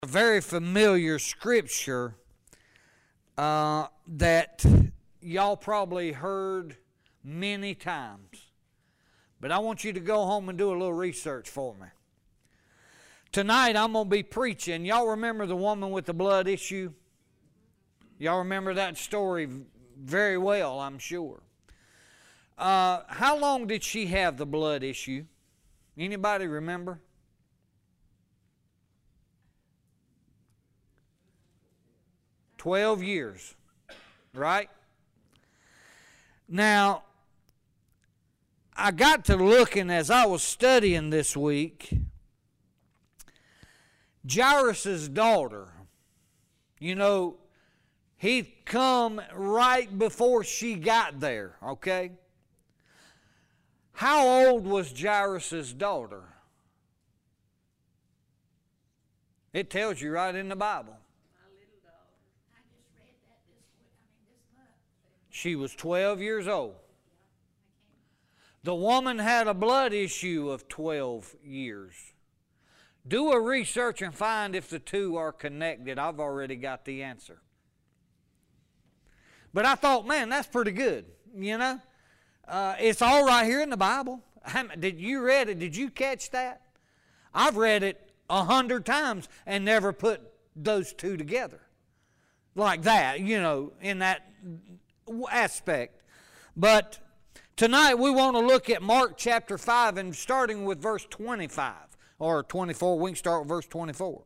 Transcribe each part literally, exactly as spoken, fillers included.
A very familiar scripture uh, that y'all probably heard many times. But I want you to go home and do a little research for me. Tonight I'm going to be preaching. Y'all remember the woman with the blood issue? Y'all remember that story very well, I'm sure. Uh, how long did she have the blood issue? Anybody remember? Twelve years, right? Now, I got to looking as I was studying this week. Jairus' daughter, you know, he'd come right before she got there, okay? How old was Jairus' daughter? It tells you right in the Bible. She was twelve years old. The woman had a blood issue of twelve years. Do a research and find if the two are connected. I've already got the answer. But I thought, man, that's pretty good, you know. Uh, it's all right here in the Bible. Did you read it? Did you catch that? I've read it a hundred times and never put those two together like that, you know, in that aspect. But tonight we want to look at Mark chapter five and starting with verse twenty-five or twenty-four. We can start with verse twenty-four.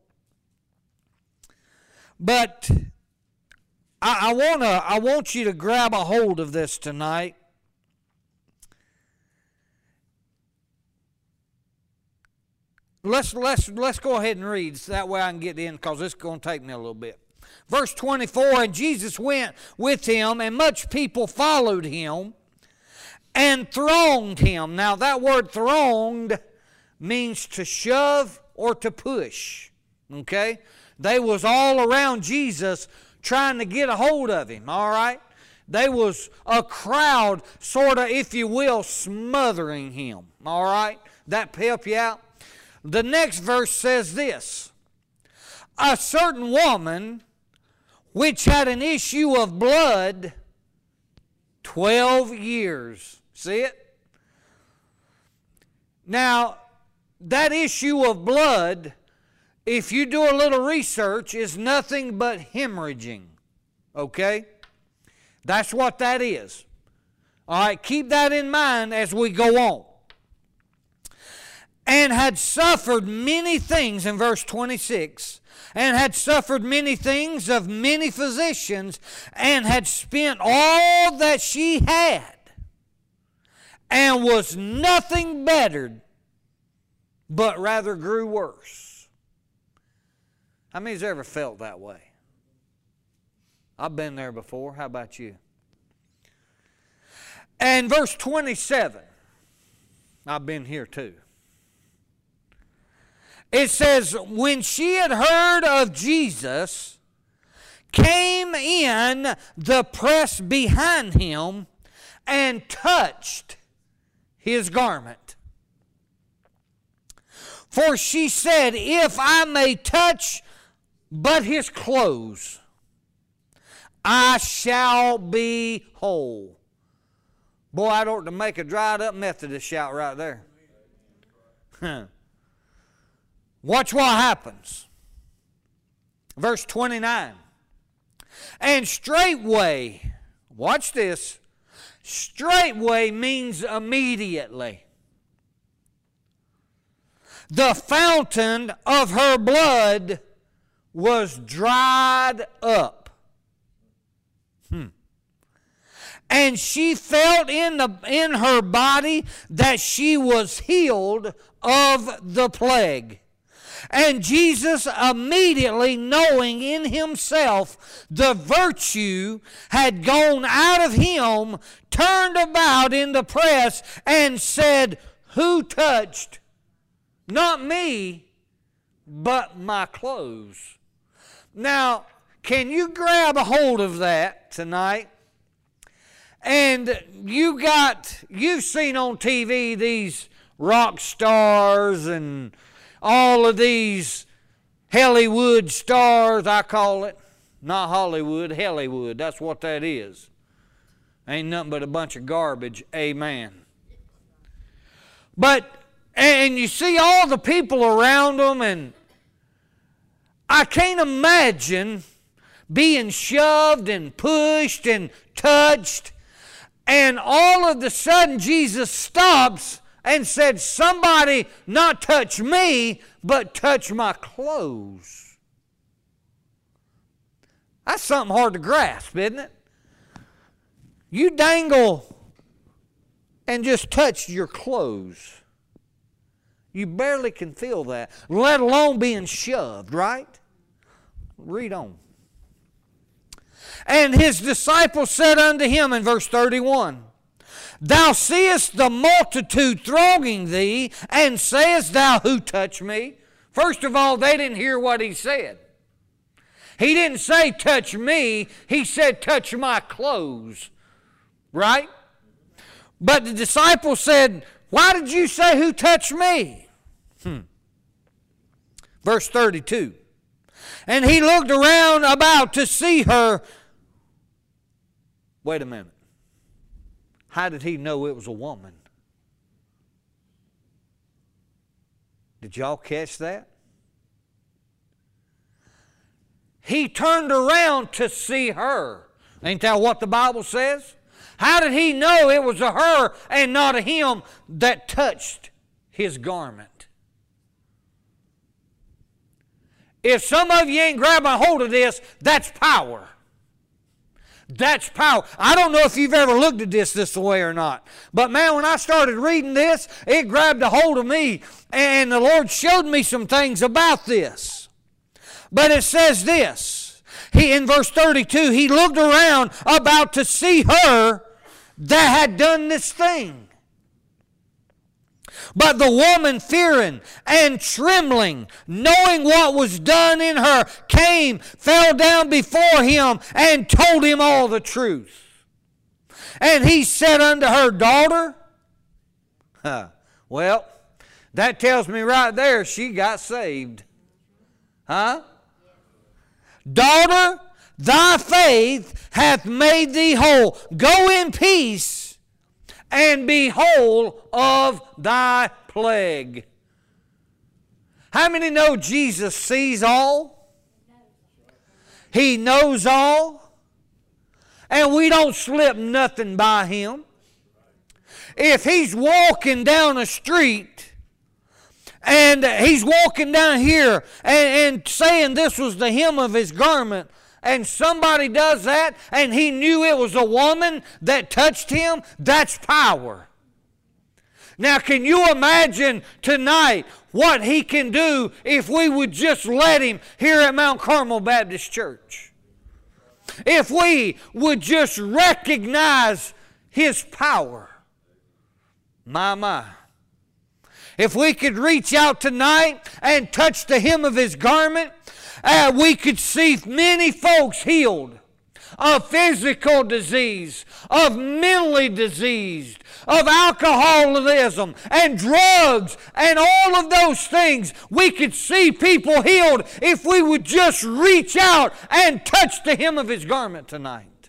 But I, I want to I want you to grab a hold of this tonight. Let's let's let's go ahead and read so that way I can get in, because this is going to take me a little bit. Verse twenty-four, and Jesus went with him, and much people followed him and thronged him. Now that word thronged means to shove or to push. Okay? They was all around Jesus trying to get a hold of him, all right? They was a crowd, sort of, if you will, smothering him, all right? That help you out? The next verse says this: a certain woman which had an issue of blood twelve years. See it? Now, that issue of blood, if you do a little research, is nothing but hemorrhaging. Okay? That's what that is. All right, keep that in mind as we go on. And had suffered many things, in verse twenty-six, and had suffered many things of many physicians, and had spent all that she had, and was nothing bettered, but rather grew worse. How many's ever felt that way? I've been there before. How about you? And verse twenty-seven, I've been here too. It says, when she had heard of Jesus, came in the press behind him and touched his garment. For she said, if I may touch but his clothes, I shall be whole. Boy, I'd ought to make a dried up Methodist shout right there. Huh. Watch what happens. Verse twenty-nine. And straightway, watch this, straightway means immediately. The fountain of her blood was dried up. Hmm. And she felt in the in her body that she was healed of the plague. And Jesus, immediately knowing in himself the virtue had gone out of him, turned about in the press and said, who touched? Not me, but my clothes. Now, can you grab a hold of that tonight? And you got, you've seen on T V these rock stars and all of these Hollywood stars, I call it. Not Hollywood, Hollywood. That's what that is. Ain't nothing but a bunch of garbage. Amen. But, and you see all the people around them, and I can't imagine being shoved and pushed and touched, and all of a sudden Jesus stops and said, somebody not touch me, but touch my clothes. That's something hard to grasp, isn't it? You dangle and just touch your clothes. You barely can feel that, let alone being shoved, right? Read on. And his disciples said unto him in verse thirty-one, Thou seest the multitude thronging thee, and sayest thou, Who touched me? First of all, they didn't hear what he said. He didn't say, touch me. He said, touch my clothes. Right? But the disciples said, why did you say, who touched me? Hmm. Verse thirty-two. And he looked around about to see her. Wait a minute. How did he know it was a woman? Did y'all catch that? He turned around to see her. Ain't that what the Bible says? How did he know it was a her and not a him that touched his garment? If some of you ain't grabbing a hold of this, that's power. That's power. I don't know if you've ever looked at this this way or not. But man, when I started reading this, it grabbed a hold of me. And the Lord showed me some things about this. But it says this. He, in verse thirty-two, he looked around about to see her that had done this thing. But the woman, fearing and trembling, knowing what was done in her, came, fell down before him, and told him all the truth. And he said unto her, Daughter, huh, well, that tells me right there she got saved. Huh? Daughter, thy faith hath made thee whole. Go in peace and be whole of thy plague. How many know Jesus sees all? He knows all. And we don't slip nothing by him. If he's walking down a street and he's walking down here and, and saying this was the hem of his garment, and somebody does that, and he knew it was a woman that touched him, that's power. Now, can you imagine tonight what he can do if we would just let him here at Mount Carmel Baptist Church? If we would just recognize his power. My, my. If we could reach out tonight and touch the hem of his garment, Uh, we could see many folks healed of physical disease, of mentally diseased, of alcoholism and drugs and all of those things. We could see people healed if we would just reach out and touch the hem of his garment tonight.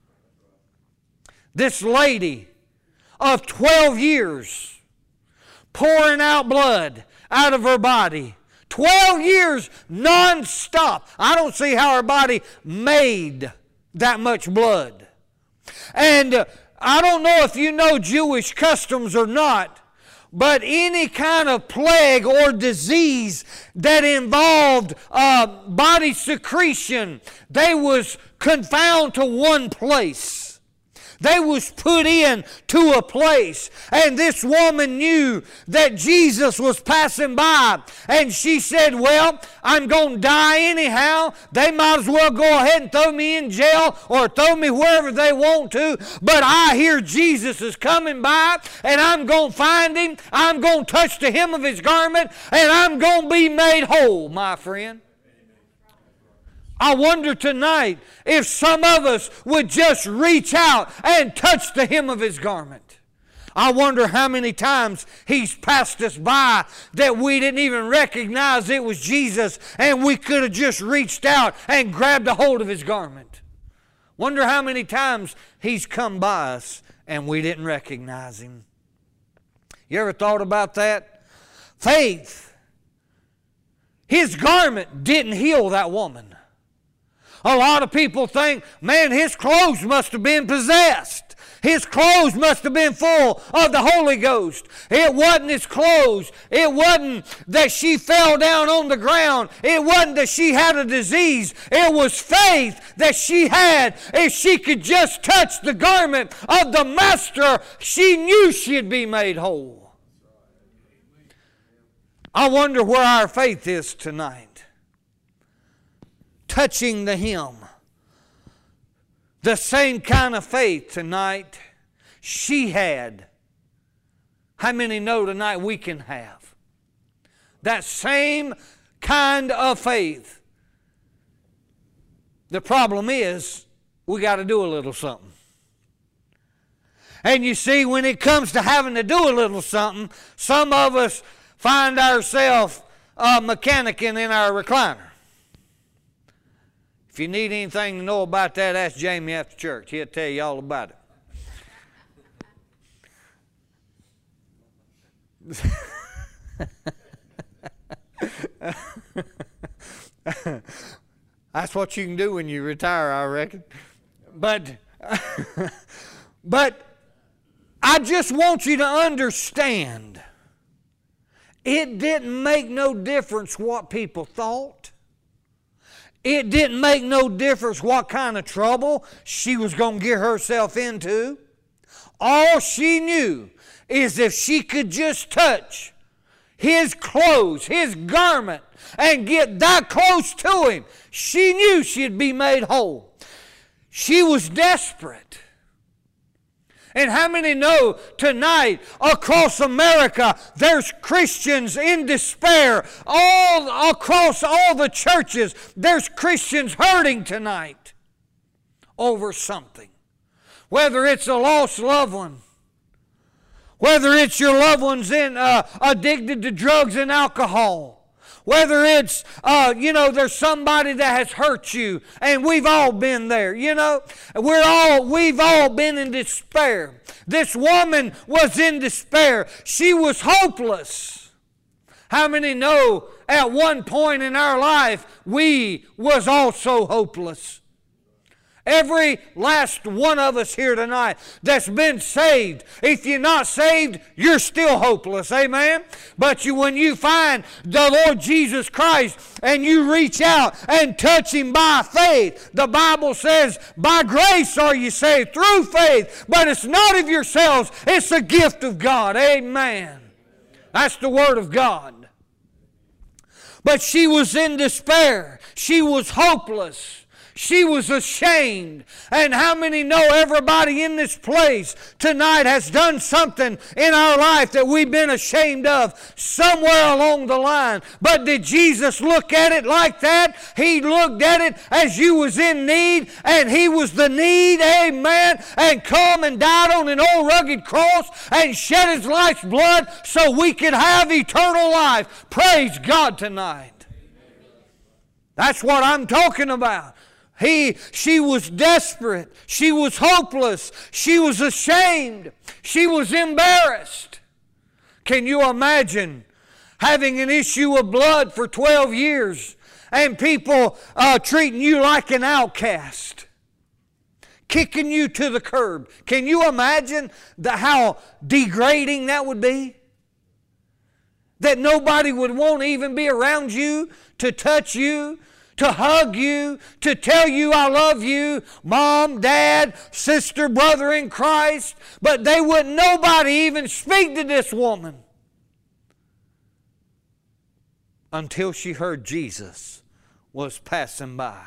This lady of twelve years pouring out blood out of her body. Twelve years non-stop. I don't see how her body made that much blood. And uh, I don't know if you know Jewish customs or not, but any kind of plague or disease that involved uh, body secretion, they was confined to one place. They was put in to a place. And this woman knew that Jesus was passing by. And she said, well, I'm going to die anyhow. They might as well go ahead and throw me in jail or throw me wherever they want to. But I hear Jesus is coming by, and I'm going to find him. I'm going to touch the hem of his garment, and I'm going to be made whole, my friend. I wonder tonight if some of us would just reach out and touch the hem of his garment. I wonder how many times He's passed us by that we didn't even recognize it was Jesus, and we could have just reached out and grabbed a hold of His garment. Wonder how many times He's come by us and we didn't recognize Him. You ever thought about that? Faith. His garment didn't heal that woman. A lot of people think, man, his clothes must have been possessed. His clothes must have been full of the Holy Ghost. It wasn't his clothes. It wasn't that she fell down on the ground. It wasn't that she had a disease. It was faith that she had. If she could just touch the garment of the Master, she knew she'd be made whole. I wonder where our faith is tonight. Touching the hem. The same kind of faith tonight she had. How many know tonight we can have? That same kind of faith. The problem is we got to do a little something. And you see, when it comes to having to do a little something, some of us find ourselves uh, mechanicking in our recliner. If you need anything to know about that, ask Jamie after church. He'll tell you all about it. That's what you can do when you retire, I reckon. But, but I just want you to understand, it didn't make no difference what people thought. It didn't make no difference what kind of trouble she was going to get herself into. All she knew is if she could just touch His clothes, His garment, and get that close to Him, she knew she'd be made whole. She was desperate. And how many know tonight across America there's Christians in despair? All across all the churches there's Christians hurting tonight over something. Whether it's a lost loved one, whether it's your loved ones in uh, addicted to drugs and alcohol, whether it's, uh, you know, there's somebody that has hurt you, and we've all been there, you know. We're all, we've all been in despair. This woman was in despair. She was hopeless. How many know at one point in our life we was also hopeless? Every last one of us here tonight that's been saved, if you're not saved, you're still hopeless, amen? But you, when you find the Lord Jesus Christ and you reach out and touch Him by faith, the Bible says, by grace are you saved through faith, but it's not of yourselves, it's a gift of God, amen? That's the Word of God. But she was in despair. She was hopeless. She was ashamed. And how many know everybody in this place tonight has done something in our life that we've been ashamed of somewhere along the line? But did Jesus look at it like that? He looked at it as you was in need, and He was the need, amen, and come and died on an old rugged cross and shed His life's blood so we could have eternal life. Praise God tonight. That's what I'm talking about. He, she was desperate. She was hopeless. She was ashamed. She was embarrassed. Can you imagine having an issue of blood for twelve years and people uh, treating you like an outcast, kicking you to the curb? Can you imagine the, how degrading that would be? That nobody would want to even be around you, to touch you, to hug you, to tell you I love you, mom, dad, sister, brother in Christ, but they wouldn't nobody even speak to this woman until she heard Jesus was passing by.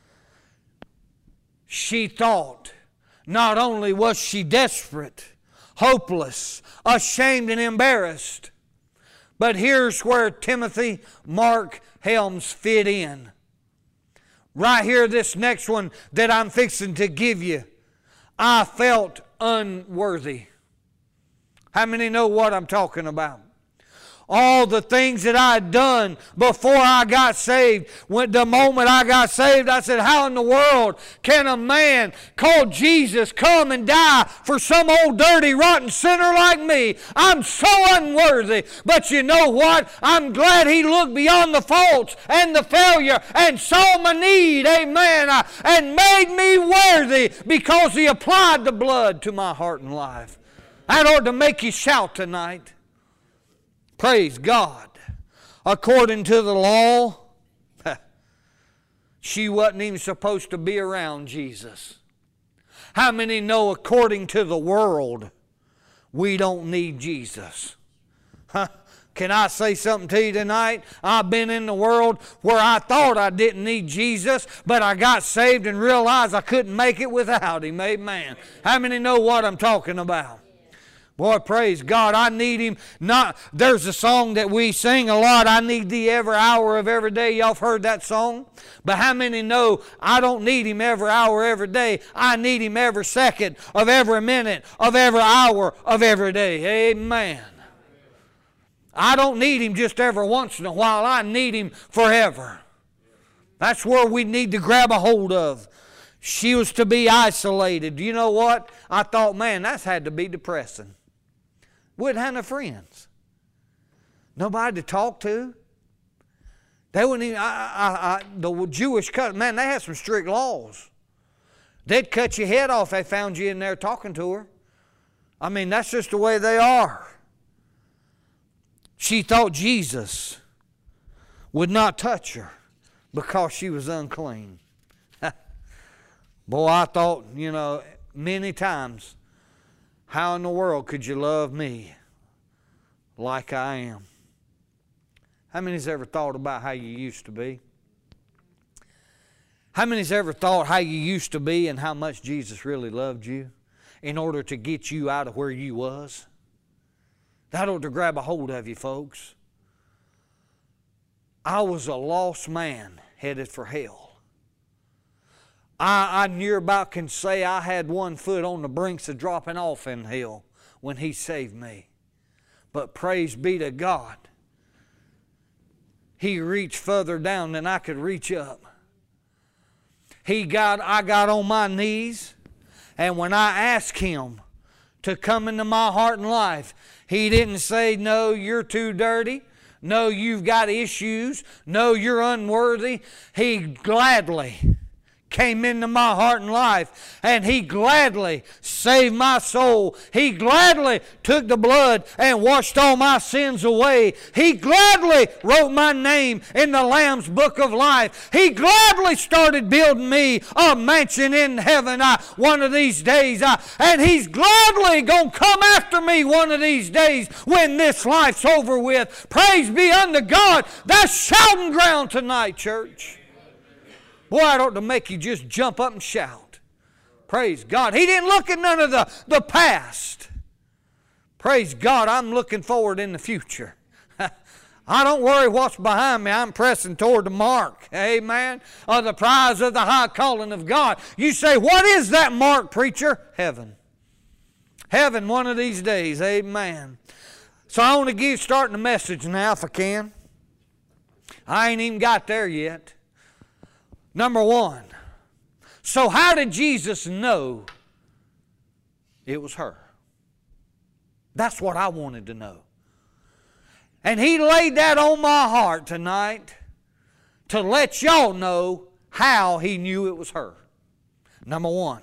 She thought not only was she desperate, hopeless, ashamed, and embarrassed, but here's where Timothy, Mark, Helms fit in. Right here, this next one that I'm fixing to give you. I felt unworthy. How many know what I'm talking about? All the things that I had done before I got saved. When the moment I got saved, I said, how in the world can a man called Jesus come and die for some old dirty rotten sinner like me? I'm so unworthy. But you know what? I'm glad He looked beyond the faults and the failure and saw my need, amen, and made me worthy because He applied the blood to my heart and life. That ought to make you shout tonight. Praise God. According to the law, she wasn't even supposed to be around Jesus. How many know according to the world, we don't need Jesus? Huh? Can I say something to you tonight? I've been in the world where I thought I didn't need Jesus, but I got saved and realized I couldn't make it without Him. Amen. How many know what I'm talking about? Boy, praise God, I need Him. Not, there's a song that we sing a lot, I need Thee every hour of every day. Y'all have heard that song? But how many know I don't need Him every hour, every day? I need Him every second of every minute of every hour of every day. Amen. I don't need Him just every once in a while. I need Him forever. That's where we need to grab a hold of. She was to be isolated. Do you know what? I thought, man, that's had to be depressing. Wouldn't have no friends. Nobody to talk to. They wouldn't even, I, I, I, the Jewish cut, man, they had some strict laws. They'd cut your head off if they found you in there talking to her. I mean, that's just the way they are. She thought Jesus would not touch her because she was unclean. Boy, I thought, you know, many times, how in the world could you love me like I am? How many's ever thought about how you used to be? How many's ever thought how you used to be and how much Jesus really loved you in order to get you out of where you was? That ought to grab a hold of you, folks. I was a lost man headed for hell. I, I near about can say I had one foot on the brinks of dropping off in hell when He saved me. But praise be to God, He reached further down than I could reach up. He got, I got on my knees, and when I asked Him to come into my heart and life, He didn't say, no, you're too dirty. No, you've got issues. No, you're unworthy. He gladly came into my heart and life, and He gladly saved my soul. He gladly took the blood and washed all my sins away. He gladly wrote my name in the Lamb's book of life. He gladly started building me a mansion in heaven uh, one of these days, uh, and He's gladly going to come after me one of these days when this life's over with. Praise be unto God. That's shouting ground tonight, church. Boy, I ought to make you just jump up and shout. Praise God. He didn't look at none of the, the past. Praise God, I'm looking forward in the future. I don't worry what's behind me. I'm pressing toward the mark. Amen. Of the prize of the high calling of God. You say, what is that mark, preacher? Heaven. Heaven one of these days. Amen. So I want to give starting the message now if I can. I ain't even got there yet. Number one, so how did Jesus know it was her? That's what I wanted to know. And He laid that on my heart tonight to let y'all know how He knew it was her. Number one,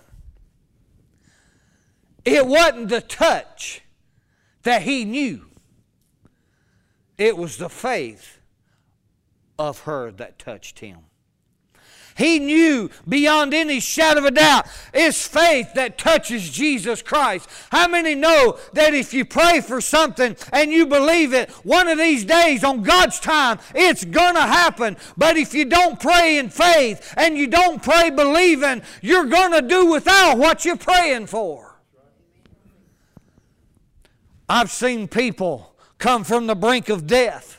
it wasn't the touch that He knew. It was the faith of her that touched Him. He knew beyond any shadow of a doubt it's faith that touches Jesus Christ. How many know that if you pray for something and you believe it, one of these days on God's time, it's going to happen. But if you don't pray in faith and you don't pray believing, you're going to do without what you're praying for. I've seen people come from the brink of death.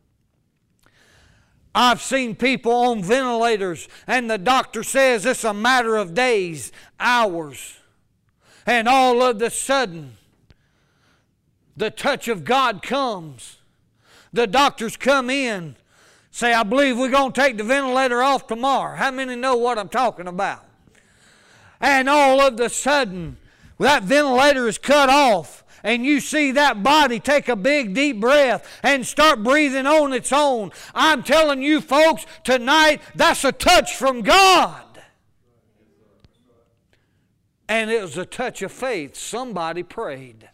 I've seen people on ventilators and the doctor says it's a matter of days, hours. And all of a sudden, the touch of God comes. The doctors come in, say, I believe we're going to take the ventilator off tomorrow. How many know what I'm talking about? And all of a sudden, that ventilator is cut off, and you see that body take a big deep breath and start breathing on its own. I'm telling you folks, tonight, that's a touch from God. And it was a touch of faith. Somebody prayed.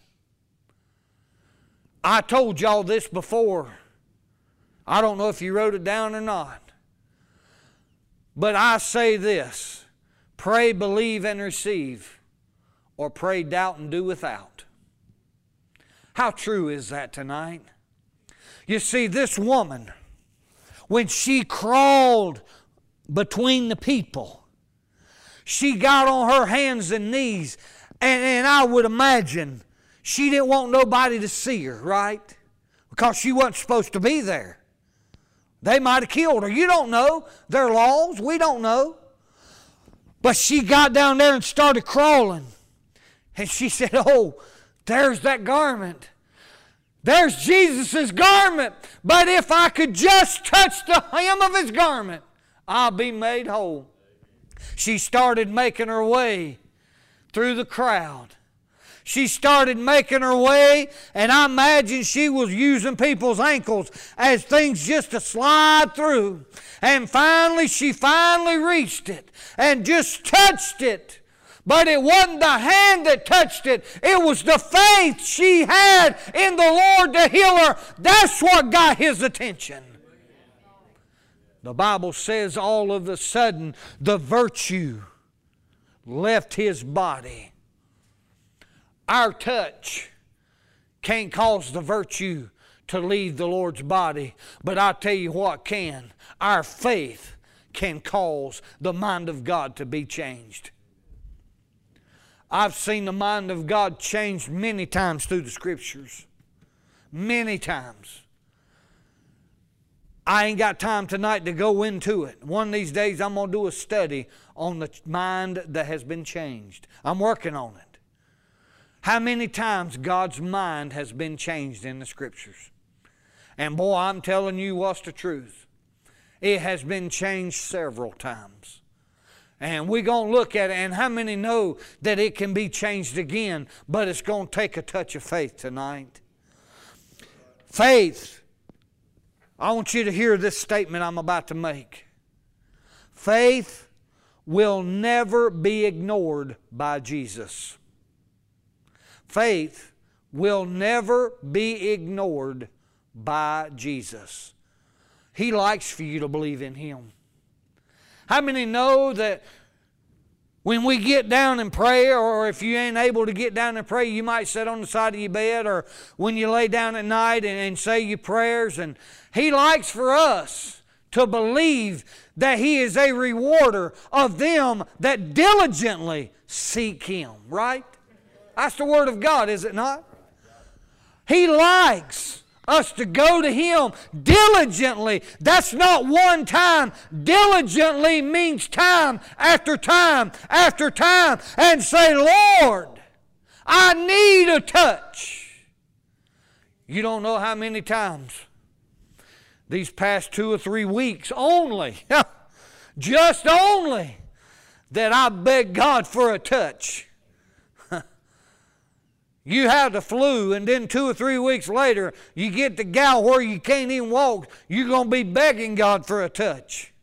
I told y'all this before. I don't know if you wrote it down or not. But I say this. Pray, believe, and receive. Or pray, doubt, and do without. How true is that tonight? You see, this woman, when she crawled between the people, she got on her hands and knees, and, and I would imagine she didn't want nobody to see her, right? Because she wasn't supposed to be there. They might have killed her. You don't know. There are laws. We don't know. But she got down there and started crawling. And she said, oh, there's that garment. There's Jesus' garment. But if I could just touch the hem of His garment, I'll be made whole. She started making her way through the crowd. She started making her way, and I imagine she was using people's ankles as things just to slide through. And finally, she finally reached it and just touched it. But it wasn't the hand that touched it. It was the faith she had in the Lord to heal her. That's what got His attention. The Bible says all of a sudden the virtue left His body. Our touch can't cause the virtue to leave the Lord's body, but I tell you what can. Our faith can cause the mind of God to be changed. I've seen the mind of God changed many times through the Scriptures. Many times. I ain't got time tonight to go into it. One of these days I'm going to do a study on the mind that has been changed. I'm working on it. How many times God's mind has been changed in the Scriptures? And boy, I'm telling you what's the truth. It has been changed several times. And we're going to look at it, and how many know that it can be changed again, but it's going to take a touch of faith tonight. Faith. I want you to hear this statement I'm about to make. Faith will never be ignored by Jesus. Faith will never be ignored by Jesus. He likes for you to believe in Him. How many know that when we get down and pray, or if you ain't able to get down and pray, you might sit on the side of your bed, or when you lay down at night and, and say your prayers, and He likes for us to believe that He is a rewarder of them that diligently seek Him, right? That's the Word of God, is it not? He likes us to go to Him diligently. That's not one time. Diligently means time after time after time. And say, Lord, I need a touch. You don't know how many times these past two or three weeks only, just only, that I begged God for a touch. You have the flu, and then two or three weeks later, you get the gal where you can't even walk. You're going to be begging God for a touch.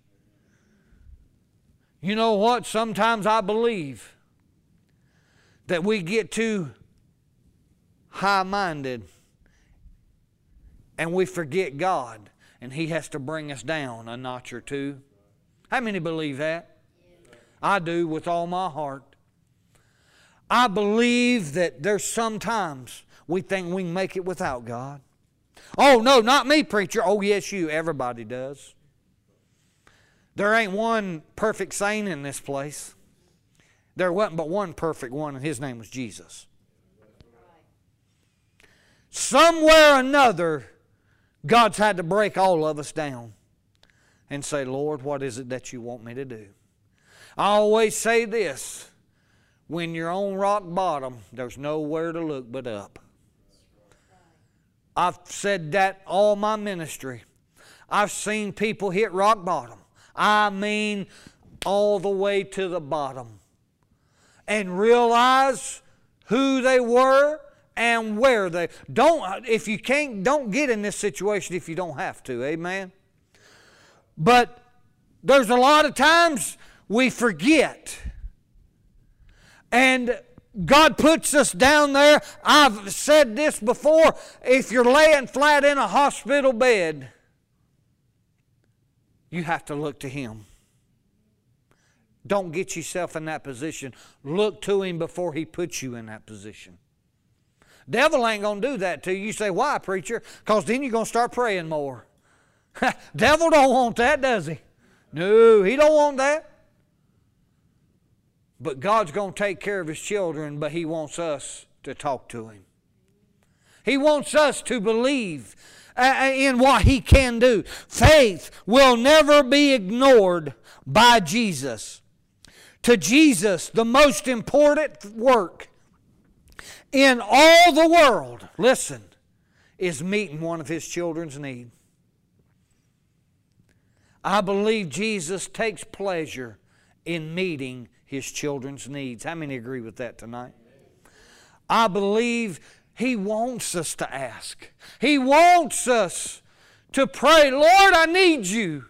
You know what? Sometimes I believe that we get too high-minded and we forget God, and He has to bring us down a notch or two. How many believe that? I do with all my heart. I believe that there's sometimes we think we can make it without God. Oh, no, not me, preacher. Oh, yes, you. Everybody does. There ain't one perfect saint in this place. There wasn't but one perfect one, and His name was Jesus. Somewhere or another, God's had to break all of us down and say, Lord, what is it that you want me to do? I always say this. When you're on rock bottom, there's nowhere to look but up. I've said that all my ministry. I've seen people hit rock bottom. I mean, all the way to the bottom. And realize who they were and where they... Don't, if you can't, don't get in this situation if you don't have to. Amen? But there's a lot of times we forget. And God puts us down there. I've said this before. If you're laying flat in a hospital bed, you have to look to Him. Don't get yourself in that position. Look to Him before He puts you in that position. Devil ain't going to do that to you. You say, why, preacher? Because then you're going to start praying more. Devil don't want that, does he? No, he don't want that. But God's going to take care of His children, but He wants us to talk to Him. He wants us to believe uh, in what He can do. Faith will never be ignored by Jesus. To Jesus, the most important work in all the world, listen, is meeting one of His children's need. I believe Jesus takes pleasure in meeting His children's needs. How many agree with that tonight? I believe He wants us to ask. He wants us to pray, Lord, I need You.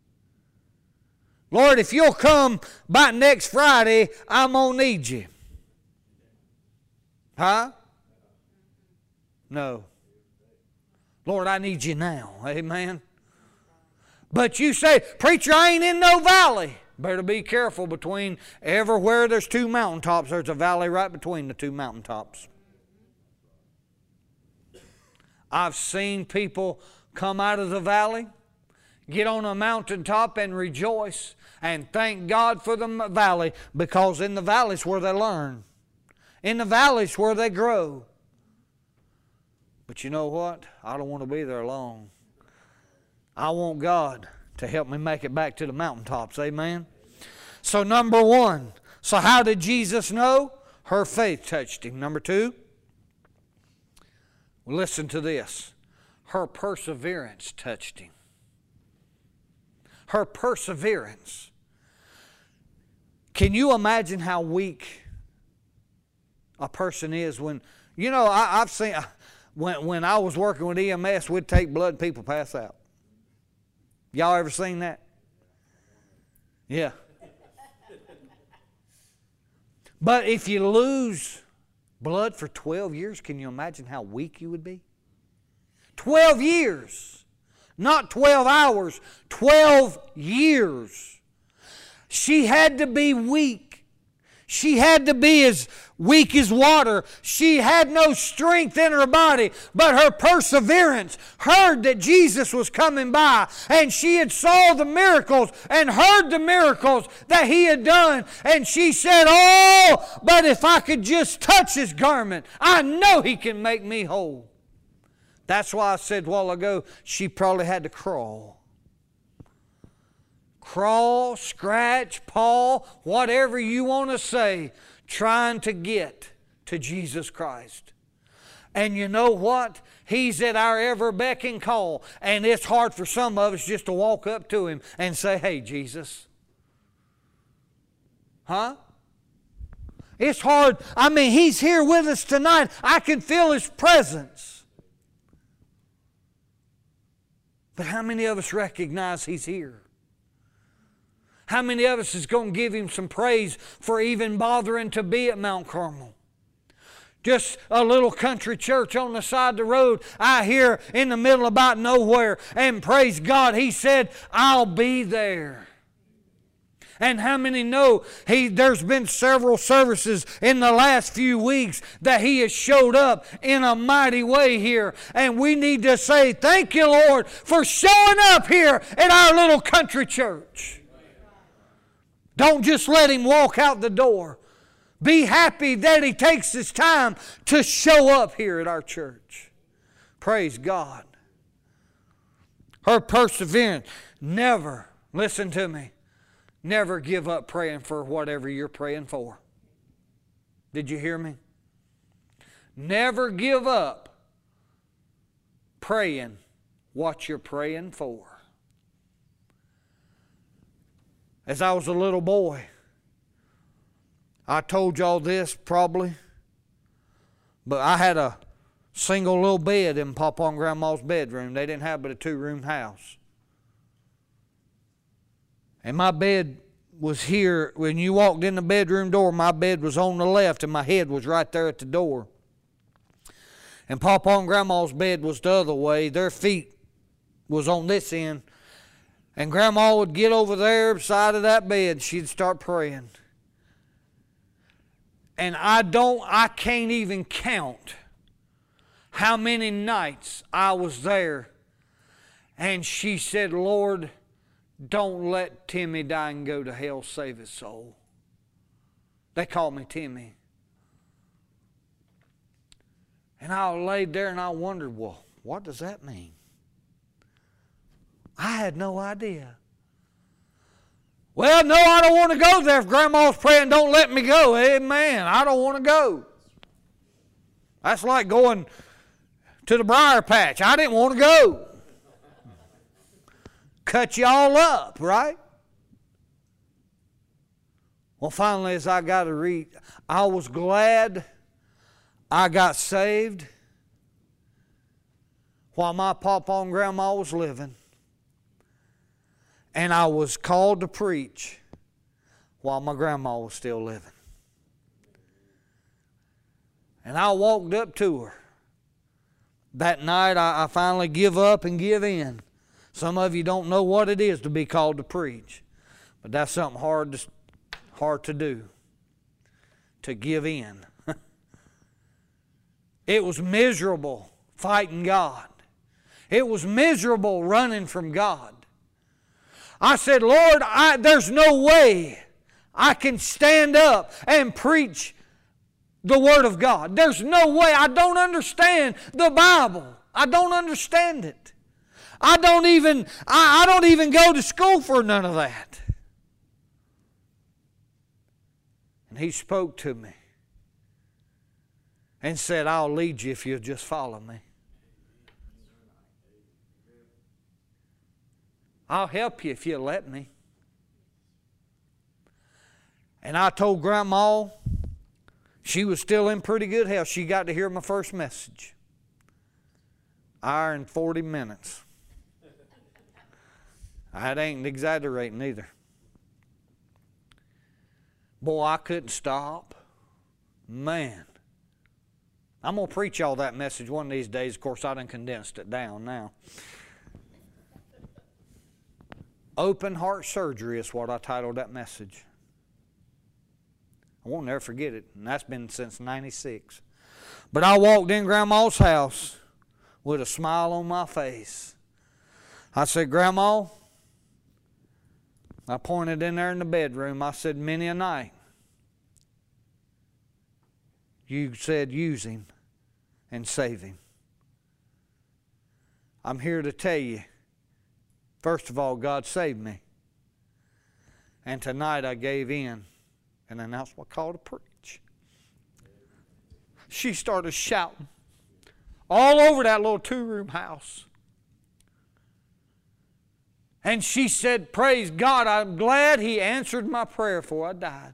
Lord, if You'll come by next Friday, I'm going to need You. Huh? No. Lord, I need You now. Amen. But you say, preacher, I ain't in no valley. Better be careful. Between everywhere there's two mountaintops, there's a valley right between the two mountaintops. I've seen people come out of the valley, get on a mountaintop and rejoice and thank God for the valley, because in the valley's where they learn. In the valley's where they grow. But you know what? I don't want to be there long. I want God to help me make it back to the mountaintops. Amen? So number one. So how did Jesus know? Her faith touched Him. Number two. Listen to this. Her perseverance touched Him. Her perseverance. Can you imagine how weak a person is when, you know, I, I've seen, when, when I was working with E M S, we'd take blood and people pass out. Y'all ever seen that? Yeah. But if you lose blood for twelve years, can you imagine how weak you would be? twelve years. Not twelve hours. twelve years. She had to be weak. She had to be as weak as water. She had no strength in her body, but her perseverance heard that Jesus was coming by, and she had saw the miracles and heard the miracles that He had done, and she said, oh, but if I could just touch His garment, I know He can make me whole. That's why I said a while ago, she probably had to crawl. Crawl, scratch, paw, whatever you want to say, trying to get to Jesus Christ. And you know what? He's at our ever beck and call. And it's hard for some of us just to walk up to Him and say, hey, Jesus. Huh? It's hard. I mean, He's here with us tonight. I can feel His presence. But how many of us recognize He's here? How many of us is going to give Him some praise for even bothering to be at Mount Carmel? Just a little country church on the side of the road out here in the middle about nowhere. And praise God, He said, I'll be there. And how many know he, there's been several services in the last few weeks that He has showed up in a mighty way here. And we need to say, thank you, Lord, for showing up here at our little country church. Don't just let Him walk out the door. Be happy that He takes His time to show up here at our church. Praise God. Her perseverance. Never, listen to me, never give up praying for whatever you're praying for. Did you hear me? Never give up praying what you're praying for. As I was a little boy, I told y'all this probably, but I had a single little bed in Papa and Grandma's bedroom. They didn't have but a two-room house. And my bed was here. When you walked in the bedroom door, my bed was on the left and my head was right there at the door. And Papa and Grandma's bed was the other way. Their feet was on this end. And Grandma would get over there beside of that bed. She'd start praying. And I don't, I can't even count how many nights I was there. And she said, Lord, don't let Timmy die and go to hell, save his soul. They called me Timmy. And I laid there and I wondered, well, what does that mean? I had no idea. Well, no, I don't want to go there. If Grandma's praying, don't let me go. Amen. I don't want to go. That's like going to the briar patch. I didn't want to go. Cut you all up, right? Well, finally, as I got to read, I was glad I got saved while my papa and grandma was living. And I was called to preach while my grandma was still living. And I walked up to her. That night I, I finally give up and give in. Some of you don't know what it is to be called to preach. But that's something hard to, hard to do. To give in. It was miserable fighting God. It was miserable running from God. I said, Lord, I, there's no way I can stand up and preach the Word of God. There's no way. I don't understand the Bible. I don't understand it. I don't even, I, I don't even go to school for none of that. And He spoke to me and said, I'll lead you if you'll just follow me. I'll help you if you'll let me. And I told Grandma, she was still in pretty good health. She got to hear my first message. Hour and forty minutes. I ain't exaggerating either. Boy, I couldn't stop. Man. I'm going to preach y'all that message one of these days. Of course, I done condensed it down now. Open heart surgery is what I titled that message. I won't never forget it, and that's been since ninety-six. But I walked in Grandma's house with a smile on my face. I said, Grandma, I pointed in there in the bedroom. I said, many a night you said use Him and save Him. I'm here to tell you, first of all, God saved me. And tonight I gave in and announced my call to preach. She started shouting all over that little two-room house. And she said, praise God, I'm glad He answered my prayer before I died.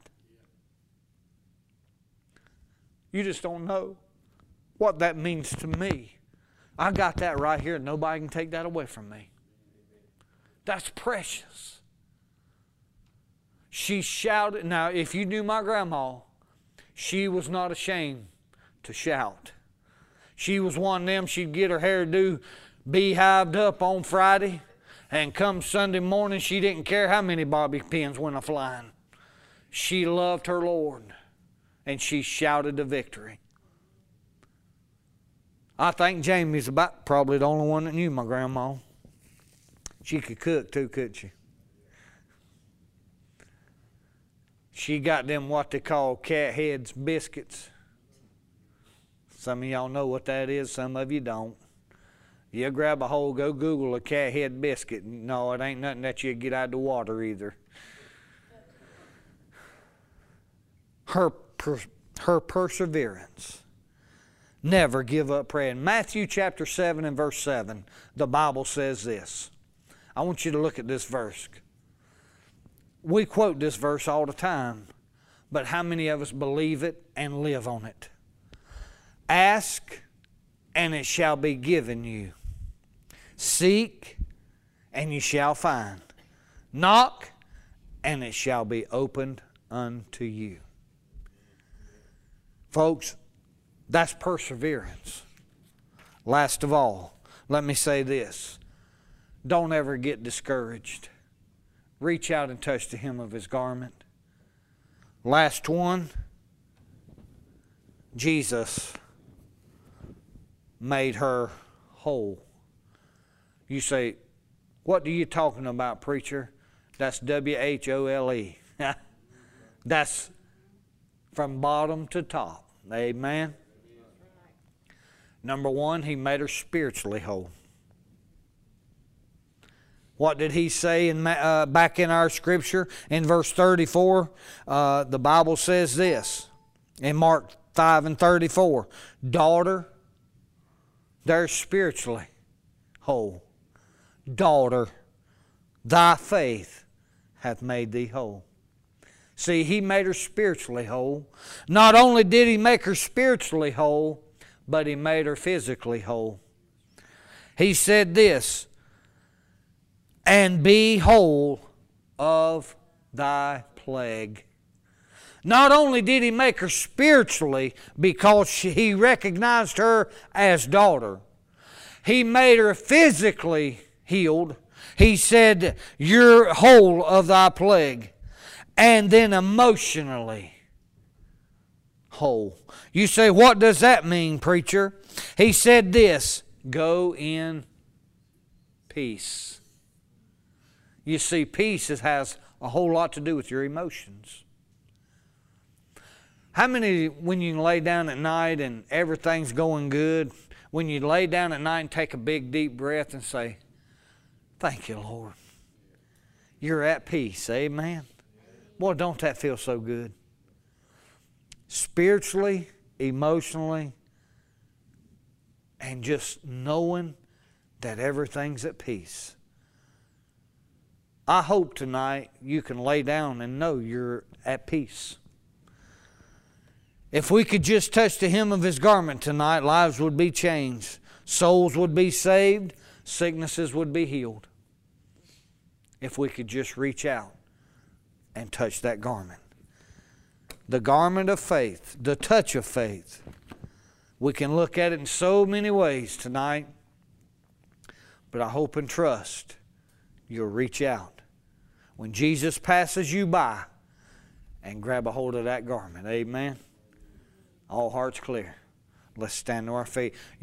You just don't know what that means to me. I got that right here, and nobody can take that away from me. That's precious. She shouted. Now, if you knew my grandma, she was not ashamed to shout. She was one of them, she'd get her hairdo beehived up on Friday, and come Sunday morning, she didn't care how many bobby pins went a-flying. She loved her Lord, and she shouted the victory. I think Jamie's about probably the only one that knew my grandma. She could cook too, couldn't she? She got them what they call cat heads biscuits. Some of y'all know what that is, some of you don't. You grab a hole, go Google a cat head biscuit. No, it ain't nothing that you get out of the water either. Her, per, her perseverance Never give up praying. Matthew chapter seven and verse seven, the Bible says this. I want you to look at this verse. We quote this verse all the time, but how many of us believe it and live on it? Ask, and it shall be given you. Seek, and you shall find. Knock, and it shall be opened unto you. Folks, that's perseverance. Last of all, let me say this. Don't ever get discouraged. Reach out and touch the hem of His garment. Last one, Jesus made her whole. You say, what are you talking about, preacher? That's W H O L E. That's from bottom to top. Amen. Number one, He made her spiritually whole. What did He say in, uh, back in our scripture? In verse thirty-four, uh, the Bible says this. In Mark five and thirty-four, daughter, they're spiritually whole. Daughter, thy faith hath made thee whole. See, He made her spiritually whole. Not only did He make her spiritually whole, but He made her physically whole. He said this, and be whole of thy plague. Not only did He make her spiritually because she, He recognized her as daughter, He made her physically healed. He said, you're whole of thy plague. And then emotionally whole. You say, what does that mean, preacher? He said this, go in peace. You see, peace has a whole lot to do with your emotions. How many, when you lay down at night and everything's going good, when you lay down at night and take a big deep breath and say, thank you, Lord. You're at peace, amen? Boy, don't that feel so good? Spiritually, emotionally, and just knowing that everything's at peace. I hope tonight you can lay down and know you're at peace. If we could just touch the hem of His garment tonight, lives would be changed. Souls would be saved. Sicknesses would be healed. If we could just reach out and touch that garment. The garment of faith, the touch of faith. We can look at it in so many ways tonight, but I hope and trust you'll reach out when Jesus passes you by and grab a hold of that garment. Amen. All hearts clear. Let's stand to our feet.